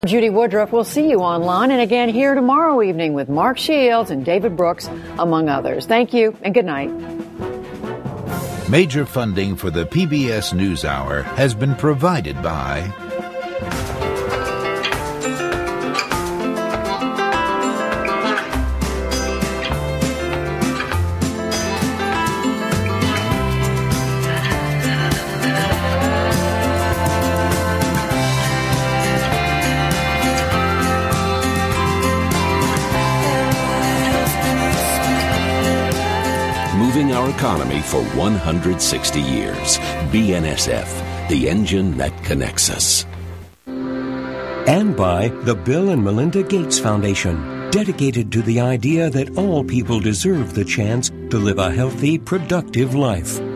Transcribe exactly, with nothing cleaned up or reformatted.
Judy Woodruff will see you online and again here tomorrow evening with Mark Shields and David Brooks, among others. Thank you and good night. Major funding for the P B S NewsHour has been provided by our economy for one hundred sixty years. B N S F, the engine that connects us. And by the Bill and Melinda Gates Foundation, dedicated to the idea that all people deserve the chance to live a healthy, productive life.